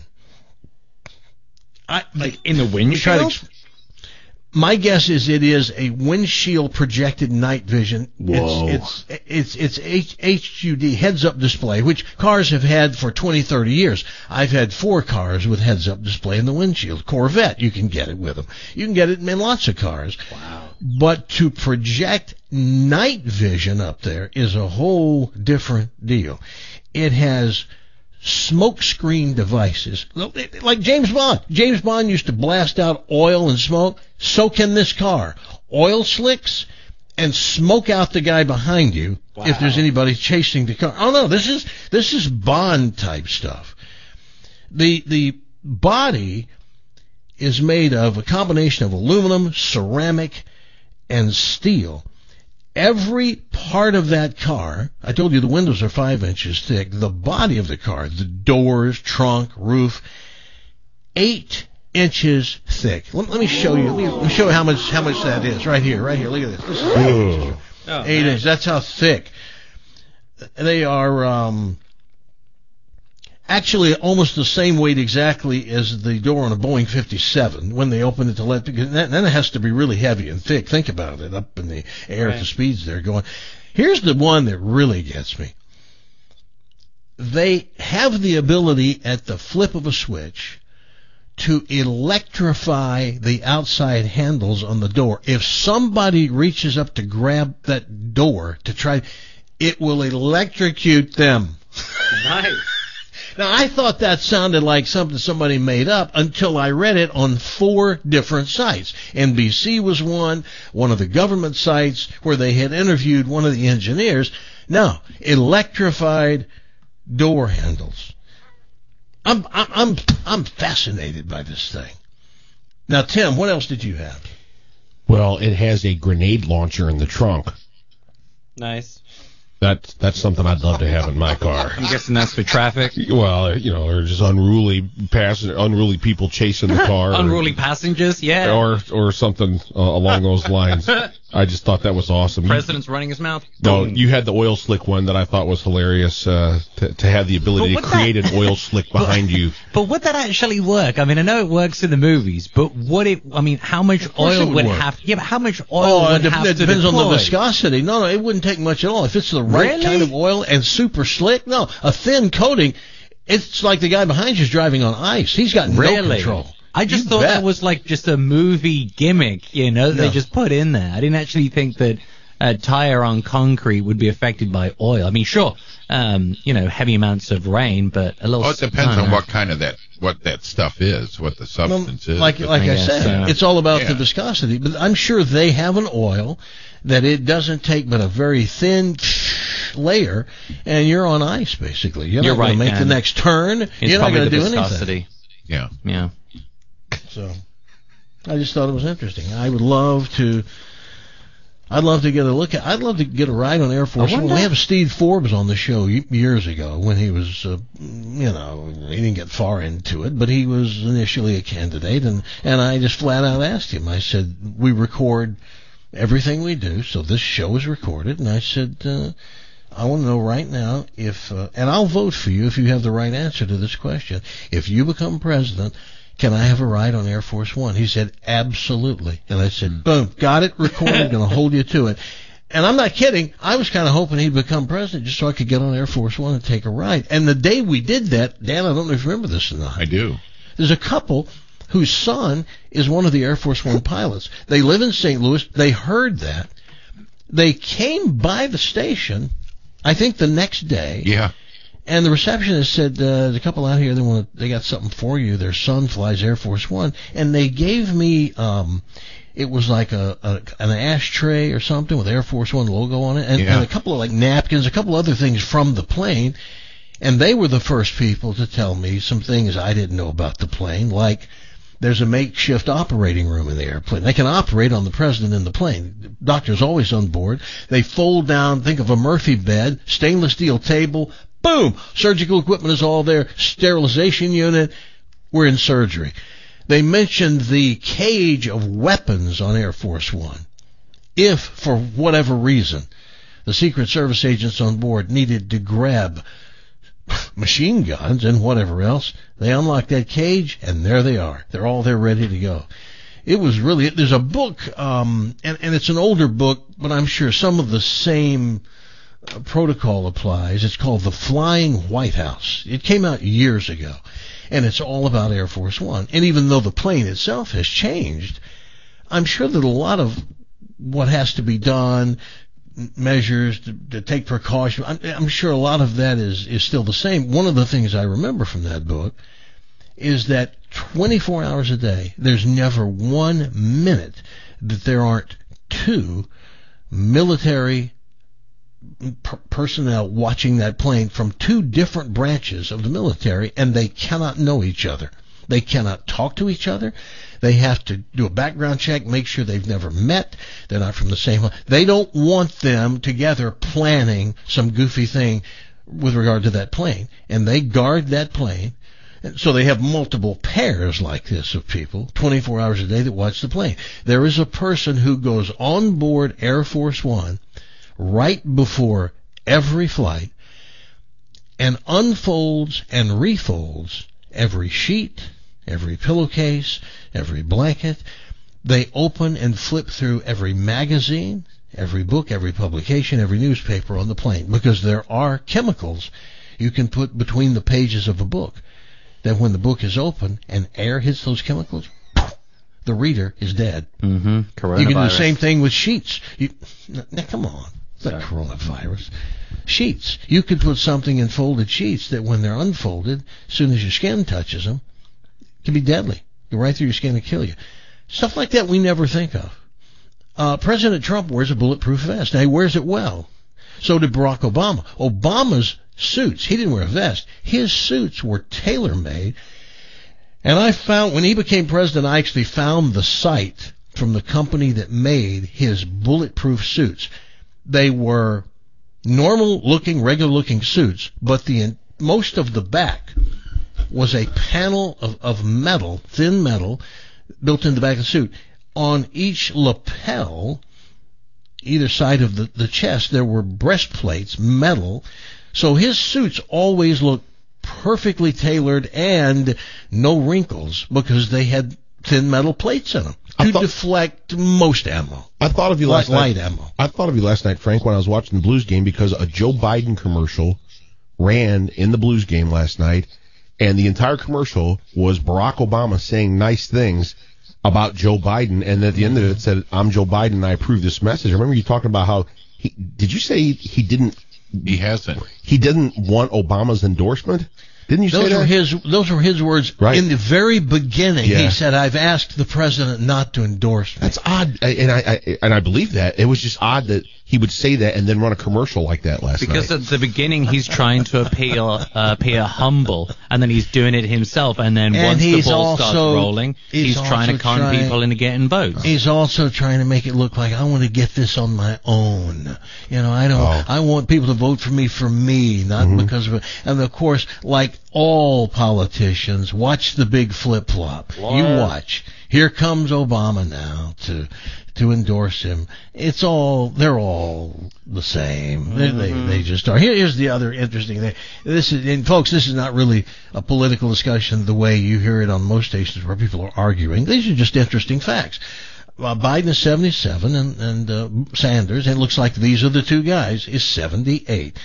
I, like in the windshield? My guess is it is a windshield projected night vision. Whoa. It's it's it's, it's H U D, heads-up display, which cars have had for twenty, thirty years. I've had four cars with heads-up display in the windshield. Corvette, you can get it with them. You can get it in lots of cars. Wow. But to project night vision up there is a whole different deal. It has smoke screen devices. Like James Bond. James Bond used to blast out oil and smoke. So can this car. Oil slicks and smoke out the guy behind you. Wow. If there's anybody chasing the car. Oh no, this is this is Bond type stuff. The the body is made of a combination of aluminum, ceramic, and steel. Every part of that car, I told you the windows are five inches thick, the body of the car, the doors, trunk, roof, eight inches thick. Let, let me show you. Let me, let me show you how much how much that is. Right here, right here. Look at this. This is eight inches. Oh, eight inches. That's how thick. They are um, actually almost the same weight exactly as the door on a Boeing fifty-seven when they open it to let, because then it has to be really heavy and thick. Think about it, up in the air right. At the speeds they're going. Here's the one that really gets me. They have the ability at the flip of a switch to electrify the outside handles on the door. If somebody reaches up to grab that door to try, it will electrocute them. Nice. Now, I thought that sounded like something somebody made up until I read it on four different sites. N B C was one, one of the government sites where they had interviewed one of the engineers. No, electrified door handles. I'm I'm I'm I'm fascinated by this thing. Now, Tim, what else did you have? Well, it has a grenade launcher in the trunk. Nice. That's that's something I'd love to have in my car. I'm guessing that's for traffic. Well, you know, or just unruly passenger, unruly people chasing the car. Unruly or, passengers, yeah. Or or something uh, along those lines. I just thought that was awesome. President's running his mouth. No, you had the oil slick one that I thought was hilarious. Uh, to, to have the ability to create that, an oil slick behind you. But would that actually work? I mean, I know it works in the movies, but would it? I mean, how much oil would would work. have? Yeah, but how much oil Oh, would it, have it to depends deploy? on the viscosity. No, no, it wouldn't take much at all. If it's the right Really? kind of oil and super slick, no, a thin coating. It's like the guy behind you's driving on ice. He's got no Really? control. I just You thought bet. that was like just a movie gimmick, you know, that No. they just put in there. I didn't actually think that a tire on concrete would be affected by oil. I mean, sure, um, you know, heavy amounts of rain, but a little. Well, it depends I don't on know. what kind of that, what that stuff is, what the substance is. Like like I I, guess, said, yeah. it's all about Yeah. the viscosity. But I'm sure they have an oil that it doesn't take but a very thin layer, and you're on ice basically. You're, You're not going right, to make Dan. the next turn. It's you're not probably going to the do viscosity. anything. Yeah. Yeah. So I just thought it was interesting. I would love to. I'd love to get a look at. I'd love to get a ride on Air Force One. wonder- We have Steve Forbes on the show y- years ago when he was, uh, you know, he didn't get far into it, but he was initially a candidate, and and I just flat out asked him. I said, we record everything we do, so this show is recorded, and I said, uh, I want to know right now if, uh, and I'll vote for you if you have the right answer to this question. If you become president, can I have a ride on Air Force One? He said, absolutely. And I said, boom, got it, recorded, going to hold you to it. And I'm not kidding. I was kind of hoping he'd become president just so I could get on Air Force One and take a ride. And the day we did that, Dan, I don't know if you remember this or not. I do. There's a couple whose son is one of the Air Force One pilots. They live in Saint Louis. They heard that. They came by the station, I think the next day. Yeah. And the receptionist said, uh, there's a couple out here, they want they got something for you. Their son flies Air Force One. And they gave me, um, it was like a, a an ashtray or something with Air Force One logo on it. And, Yeah. and a couple of like napkins, a couple other things from the plane. And they were the first people to tell me some things I didn't know about the plane, like there's a makeshift operating room in the airplane. They can operate on the president in the plane. The doctor's always on board. They fold down, think of a Murphy bed, stainless steel table, boom, surgical equipment is all there, sterilization unit, we're in surgery. They mentioned the cage of weapons on Air Force One. If, for whatever reason, the Secret Service agents on board needed to grab machine guns and whatever else, they unlock that cage, and there they are. They're all there ready to go. It was really, there's a book, um, and, and it's an older book, but I'm sure some of the same uh, protocol applies. It's called The Flying White House. It came out years ago, and it's all about Air Force One. And even though the plane itself has changed, I'm sure that a lot of what has to be done, measures to, to take precaution, I'm, I'm sure a lot of that is, is still the same. One of the things I remember from that book is that twenty-four hours a day, there's never one minute that there aren't two military per- personnel watching that plane from two different branches of the military, and they cannot know each other. They cannot talk to each other. They have to do a background check, make sure they've never met. They're not from the same home. They don't want them together planning some goofy thing with regard to that plane. And they guard that plane. So they have multiple pairs like this of people, twenty-four hours a day, that watch the plane. There is a person who goes on board Air Force One right before every flight and unfolds and refolds every sheet, every pillowcase, every blanket. They open and flip through every magazine, every book, every publication, every newspaper on the plane, because there are chemicals you can put between the pages of a book that when the book is open and air hits those chemicals, the reader is dead. Mm-hmm. You can do the same thing with sheets. You, now, come on. The coronavirus. Sheets. You could put something in folded sheets that when they're unfolded, as soon as your skin touches them, can be deadly. Go right through your skin and kill you. Stuff like that we never think of. Uh, President Trump wears a bulletproof vest. Now, he wears it well. So did Barack Obama. Obama's suits, he didn't wear a vest. His suits were tailor-made. And I found, when he became president, I actually found the site from the company that made his bulletproof suits. They were normal-looking, regular-looking suits, but the most of the back was a panel of, of metal, thin metal, built in the back of the suit. On each lapel, either side of the, the chest, there were breastplates, metal. So his suits always looked perfectly tailored and no wrinkles because they had thin metal plates in them to thought, deflect most ammo. I thought of you last light, night. Light ammo. I thought of you last night, Frank, when I was watching the Blues game because a Joe Biden commercial ran in the Blues game last night, and the entire commercial was Barack Obama saying nice things about Joe Biden, and at the end of it, it said, "I'm Joe Biden, and I approve this message." I remember you talking about how he did you say he, he didn't? He hasn't. He didn't want Obama's endorsement. Didn't you those say that? Were his, those were his words. Right. In the very beginning, yeah. he said, "I've asked the president not to endorse me." That's odd, and I, I and I believe that. It was just odd that he would say that and then run a commercial like that last because night. Because at the beginning, he's trying to appear, uh, appear humble, and then he's doing it himself, and then and once the ball also, starts rolling, he's, he's trying to con trying, people into getting votes. He's also trying to make it look like I want to get this on my own. You know, I don't. Oh. I want people to vote for me for me, not mm-hmm. because of it. And of course, like all politicians, watch the big flip flop. You watch. Here comes Obama now to to endorse him. It's all they're all the same. Mm-hmm. They, they they just are. Here, here's the other interesting thing. This is, and folks, this is not really a political discussion the way you hear it on most stations where people are arguing. These are just interesting facts. Uh, Biden is seventy-seven, and and uh, Sanders, and it looks like these are the two guys, is seventy-eight.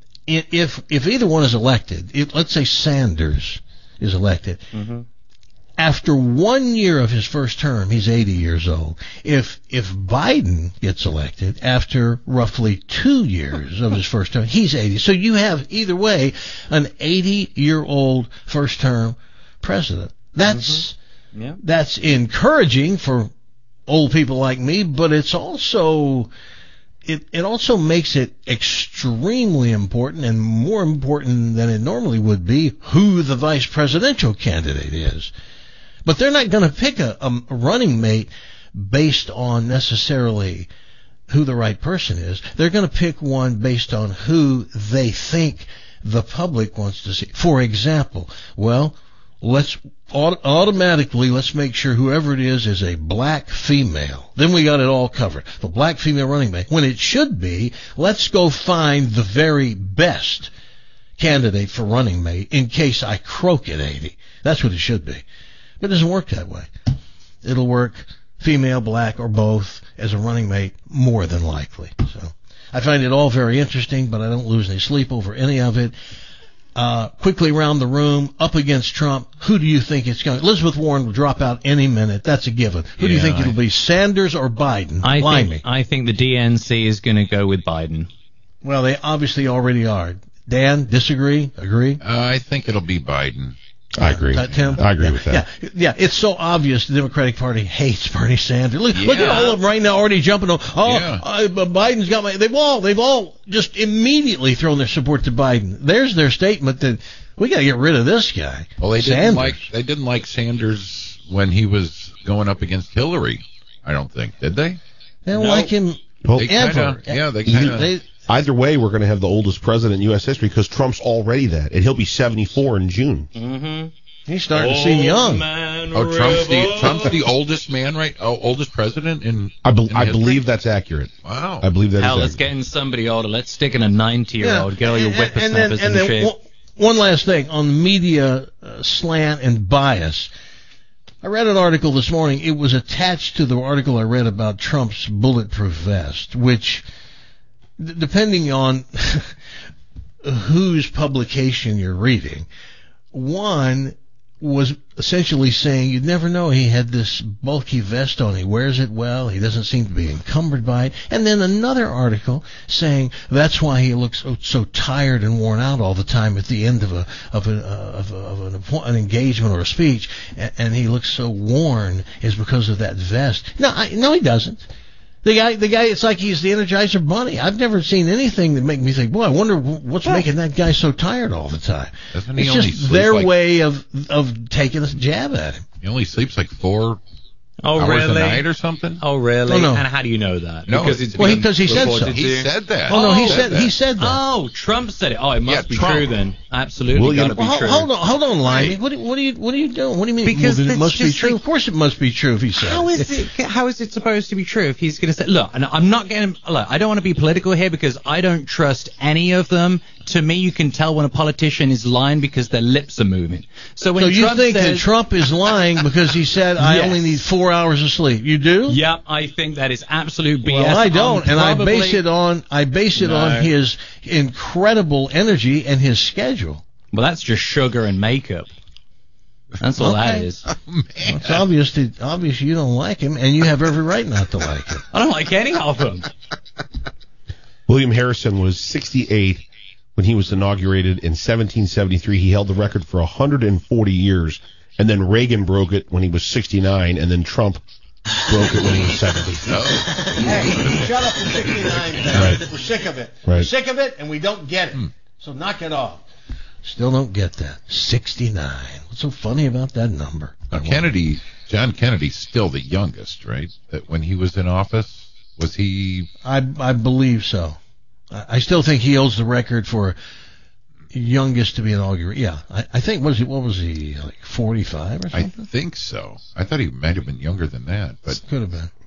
If if either one is elected, if, let's say Sanders is elected. Mm-hmm. After one year of his first term, he's eighty years old. If if Biden gets elected after roughly two years of his first term, he's eighty. So you have either way an eighty-year-old first-term president. That's mm-hmm. yeah. that's encouraging for old people like me, but it's also it it also makes it extremely important and more important than it normally would be who the vice presidential candidate is. But they're not going to pick a, a running mate based on necessarily who the right person is. They're going to pick one based on who they think the public wants to see. For example, well, let's auto- automatically let's make sure whoever it is is a black female. Then we got it all covered. The black female running mate. When it should be, let's go find the very best candidate for running mate in case I croak at eighty. That's what it should be. But it doesn't work that way. It'll work female, black, or both as a running mate more than likely. So I find it all very interesting, but I don't lose any sleep over any of it. Uh, quickly around the room, up against Trump, who do you think it's going to... Elizabeth Warren will drop out any minute. That's a given. Who yeah, do you think I, it'll be, Sanders or Biden? I Line think, me. I think the D N C is going to go with Biden. Well, they obviously already are. Dan, disagree? Agree? Uh, I think it'll be Biden. I agree. Uh, Tim? I agree yeah, with that. Yeah, yeah, it's so obvious the Democratic Party hates Bernie Sanders. Look, yeah. look at all of them right now already jumping on. Oh, yeah. uh, Biden's got my. They've all, they've all just immediately thrown their support to Biden. There's their statement that we got to get rid of this guy. Well, they Sanders. didn't like they didn't like Sanders when he was going up against Hillary. I don't think, did they? They don't no. like him Well, ever. Kinda, yeah, they kind of. Either way, we're going to have the oldest president in U S history because Trump's already that, and he'll be seventy-four in June. Mm-hmm. He's starting to seem young. Oh, Trump's the Trump's the oldest man, right? Oh, oldest president in. I, be, in I history? believe that's accurate. Wow. I believe that Hell, is let's accurate. get in somebody older. Let's stick in a ninety-year-old Yeah. girl, you And- and whippersnappers then, and and then shit. one, one last thing on media uh, slant and bias. I read an article this morning. It was attached to the article I read about Trump's bulletproof vest, which, d- depending on whose publication you're reading, one, was essentially saying you'd never know he had this bulky vest on. He wears it well. He doesn't seem to be encumbered by it. And then another article saying that's why he looks so, so tired and worn out all the time at the end of a of a of, a, of an, an engagement or a speech, and, and he looks so worn is because of that vest. No, I, no, he doesn't. The guy, the guy, it's like he's the Energizer Bunny. I've never seen anything that make me think, boy, I wonder what's well, making that guy so tired all the time. Doesn't he it's only just their like, way of of taking a jab at him. He only sleeps like four oh, hours really? a night or something. Oh, really? Oh, no. And how do you know that? No, because it's well, because he said so. He said that. Oh no, he oh, said that. he said that. Oh, Trump said it. Oh, it must Yeah, be Trump. true then. Absolutely, William, got to be well, true. Hold on, hold on, Limey. Right. What, do- what are you, what are you doing? What do you mean? Because well, it it's must be just true. like- Of course, it must be true if he said How is it? How is it supposed to be true if he's going to say, "Look, and I'm not getting. Look, I don't want to be political here because I don't trust any of them. To me, you can tell when a politician is lying because their lips are moving. So when So you Trump think says, that Trump is lying because he said I Yes. only need four hours of sleep? You do? Yeah, I think that is absolute B S. Well, I don't, I'm and I probably- base it on I base it No. on his incredible energy and his schedule. Well, that's just sugar and makeup. That's all that Okay. is. It's obvious that obvious you don't like him, and you have every right not to like him. I don't like any of them. William Harrison was sixty-eight when he was inaugurated in seventeen seventy-three. He held the record for one hundred forty years, and then Reagan broke it when he was sixty-nine, and then Trump broke it when he was seventy. Hey, shut up for sixty-nine. Right. We're sick of it. Right. We're sick of it, and we don't get it. So knock it off. Still don't get that. sixty-nine. What's so funny about that number? Now, Kennedy, John Kennedy's still the youngest, right? That when he was in office, was he? I I believe so. I, I still think he holds the record for youngest to be inaugurated. Yeah, I, I think what was he? What was he? Like forty-five or I something? think so. I thought he might have been younger than that, but Could have been.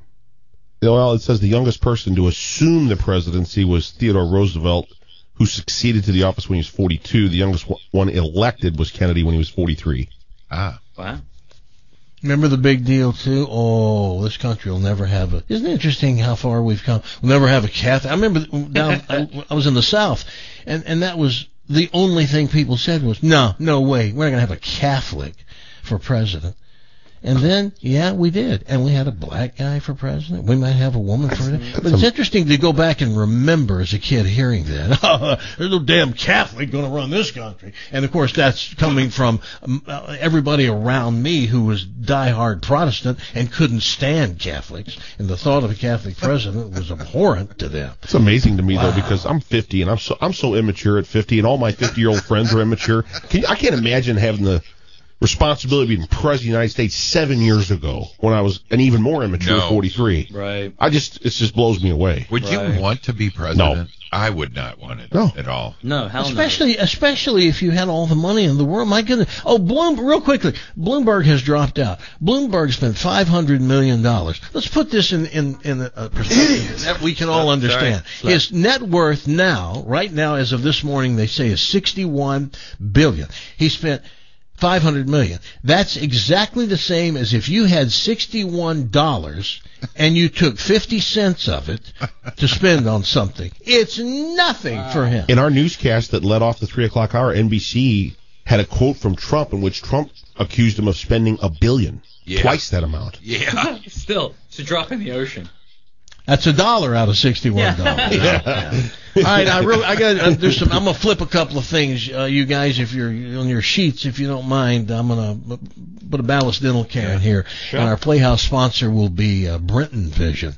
Well, it says the youngest person to assume the presidency was Theodore Roosevelt, who succeeded to the office when he was forty-two. The youngest one elected was Kennedy when he was forty-three. Ah. Wow. Remember the big deal too? Oh, this country will never have a. Isn't it interesting how far we've come? We'll never have a Catholic. I remember down. I, I was in the South, and and that was the only thing people said was, no, no way, we're not gonna have a Catholic for president. And then, yeah, we did. And we had a black guy for president. We might have a woman for president. But it's interesting to go back and remember as a kid hearing that. Oh, there's no damn Catholic going to run this country. And, of course, that's coming from um, uh, everybody around me who was diehard Protestant and couldn't stand Catholics. And the thought of a Catholic president was abhorrent to them. It's amazing to me Wow. though, because I'm fifty and I'm so I'm so immature at fifty, and all my fifty-year-old friends are immature. Can you, I can't imagine having the responsibility of being president of the United States seven years ago when I was an even more immature No. forty-three. Right. I just it just blows me away. would Right. you want to be president? I would not want it No. at all. No, hell Especially, especially if you had all the money in the world. My goodness. Oh, Bloom, real quickly, Bloomberg has dropped out. Bloomberg spent five hundred million dollars. Let's put this in, in, in a perspective that we can all understand. Sorry. His net worth now, right now, as of this morning, they say is sixty-one billion dollars. He spent five hundred million dollars. That's exactly the same as if you had sixty-one dollars and you took fifty cents of it to spend on something. It's nothing for him. In our newscast that led off the three o'clock hour, N B C had a quote from Trump in which Trump accused him of spending a billion, Yeah. twice that amount. Yeah. no. Still, it's a drop in the ocean. That's a dollar out of sixty-one dollars. Yeah. All right, I really, I got. Uh, there's some. I'm gonna flip a couple of things, uh, you guys. If you're on your sheets, if you don't mind, I'm gonna put a Ballast Dental Care in here, Sure. and our Playhouse sponsor will be uh, Brenton Vision.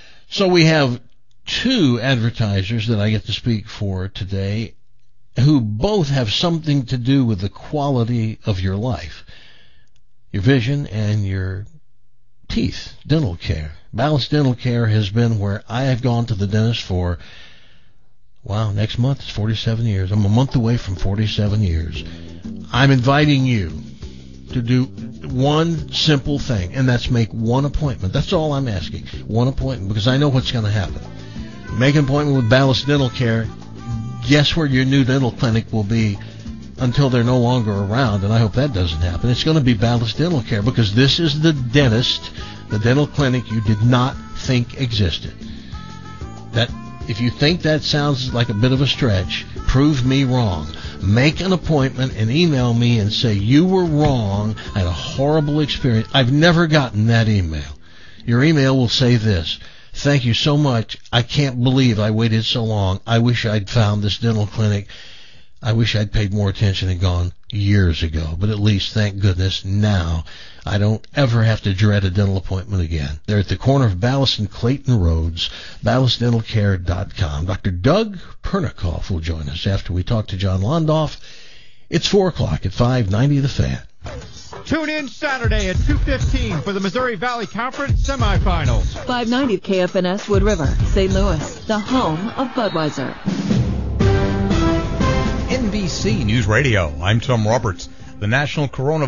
So we have two advertisers that I get to speak for today, who both have something to do with the quality of your life, your vision, and your teeth, dental care. Ballast Dental Care has been where I have gone to the dentist for, wow, next month is forty-seven years. I'm a month away from forty-seven years. I'm inviting you to do one simple thing, and that's make one appointment. That's all I'm asking. One appointment, because I know what's going to happen. Make an appointment with Ballast Dental Care. Guess where your new dental clinic will be until they're no longer around, and I hope that doesn't happen. It's going to be Ballast Dental Care, because this is the dentist, the dental clinic you did not think existed. That if you think that sounds like a bit of a stretch, prove me wrong. Make an appointment and email me and say you were wrong. I had a horrible experience. I've never gotten that email. Your email will say this: thank you so much. I can't believe I waited so long. I wish I'd found this dental clinic. I wish I'd paid more attention and gone years ago. But at least, thank goodness, now I don't ever have to dread a dental appointment again. They're at the corner of Ballast and Clayton Roads, ballast dental care dot com. Doctor Doug Pernikoff will join us after we talk to John Londoff. It's four o'clock at five ninety The Fan. Tune in Saturday at two fifteen for the Missouri Valley Conference semifinals. five ninety K F N S Wood River, Saint Louis, the home of Budweiser. N B C News Radio. I'm Tom Roberts. The national coronavirus